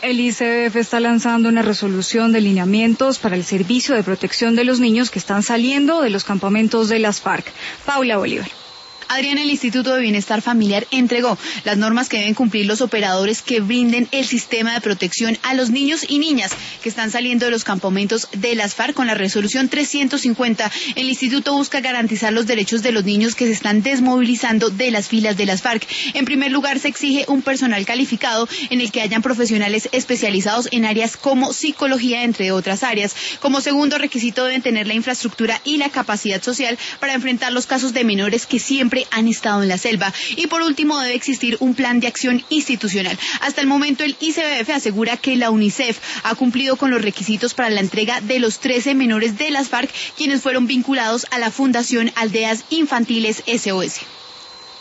El ICBF está lanzando una resolución de lineamientos para el servicio de protección de los niños que están saliendo de los campamentos de las FARC. Paula Bolívar. Adrián, el Instituto de Bienestar Familiar entregó las normas que deben cumplir los operadores que brinden el sistema de protección a los niños y niñas que están saliendo de los campamentos de las FARC. Con la resolución 350, el instituto busca garantizar los derechos de los niños que se están desmovilizando de las filas de las FARC. En primer lugar, se exige un personal calificado en el que hayan profesionales especializados en áreas como psicología, entre otras áreas. Como segundo requisito, deben tener la infraestructura y la capacidad social para enfrentar los casos de menores que siempre han estado en la selva. Y por último, debe existir un plan de acción institucional. Hasta el momento, el ICBF asegura que la UNICEF ha cumplido con los requisitos para la entrega de los 13 menores de las FARC, quienes fueron vinculados a la Fundación Aldeas Infantiles SOS.